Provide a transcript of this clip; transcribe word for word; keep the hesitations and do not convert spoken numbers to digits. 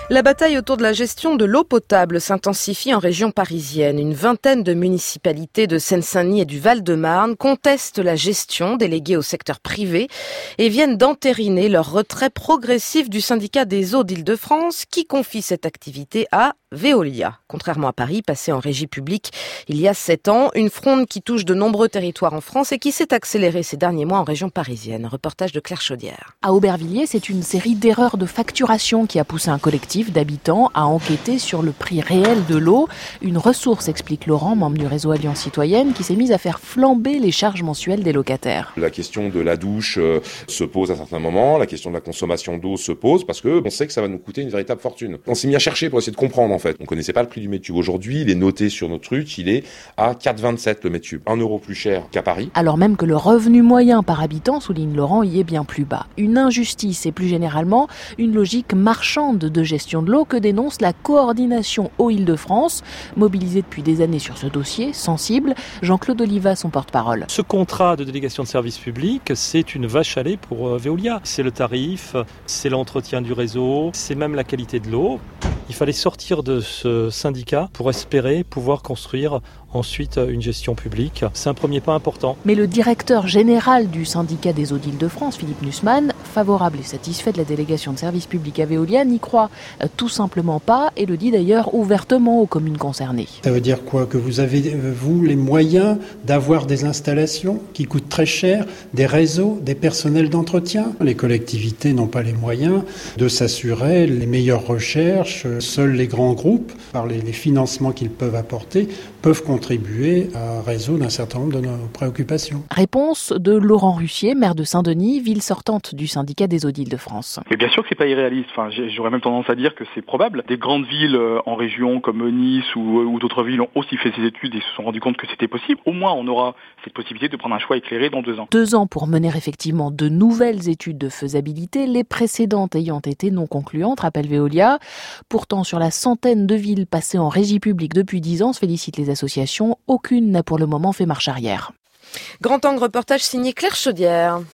La bataille autour de la gestion de l'eau potable s'intensifie en région parisienne. Une vingtaine de municipalités de Seine-Saint-Denis et du Val-de-Marne contestent la gestion déléguée au secteur privé et viennent d'entériner leur retrait progressif du syndicat des eaux d'Île-de-France qui confie cette activité à Veolia. Contrairement à Paris, passé en régie publique il y a sept ans, une fronde qui touche de nombreux territoires en France et qui s'est accélérée ces derniers mois en région parisienne. Reportage de Claire Chaudière. À Aubervilliers, c'est une série d'erreurs de facturation qui a poussé un collectif d'habitants à enquêter sur le prix réel de l'eau. Une ressource, explique Laurent, membre du réseau Alliance Citoyenne, qui s'est mise à faire flamber les charges mensuelles des locataires. La question de la douche euh, se pose à certains moments, la question de la consommation d'eau se pose parce que on sait que ça va nous coûter une véritable fortune. On s'est mis à chercher pour essayer de comprendre en fait. On connaissait pas le prix du mètre cube. Aujourd'hui, il est noté sur notre truc, il est à quatre virgule vingt-sept le mètre cube, un euro plus cher qu'à Paris. Alors même que le revenu moyen par habitant, souligne Laurent, y est bien plus bas. Une injustice et plus généralement une logique marchande de gestion de l'eau que dénonce la coordination Eau Île-de-France, mobilisée depuis des années sur ce dossier sensible. Jean-Claude Oliva, son porte-parole. Ce contrat de délégation de service public, c'est une vache à lait pour Veolia. C'est le tarif, c'est l'entretien du réseau, c'est même la qualité de l'eau. Il fallait sortir de ce syndicat pour espérer pouvoir construire ensuite une gestion publique. C'est un premier pas important. Mais le directeur général du syndicat des eaux d'Île-de-France, Philippe Nussmann, favorable et satisfait de la délégation de service public à Veolia, n'y croit tout simplement pas et le dit d'ailleurs ouvertement aux communes concernées. Ça veut dire quoi? Que vous avez, vous, les moyens d'avoir des installations qui coûtent très cher, des réseaux, des personnels d'entretien? Les collectivités n'ont pas les moyens de s'assurer les meilleures recherches. Seuls les grands groupes, par les, les financements qu'ils peuvent apporter, peuvent contribuer à résoudre un certain nombre de nos préoccupations. Réponse de Laurent Russier, maire de Saint-Denis, ville sortante du syndicat des eaux d'Île-de-France. Mais bien sûr que c'est pas irréaliste. Enfin, j'aurais même tendance à dire que c'est probable. Des grandes villes en région comme Nice ou, ou d'autres villes ont aussi fait ces études et se sont rendus compte que c'était possible. Au moins, on aura cette possibilité de prendre un choix éclairé dans deux ans. Deux ans pour mener effectivement de nouvelles études de faisabilité, les précédentes ayant été non concluantes, rappelle Veolia. Pourtant, sur la centaine de villes passées en régie publique depuis dix ans, se félicitent les associations, aucune n'a pour le moment fait marche arrière. Grand Angle reportage signé Claire Chaudière.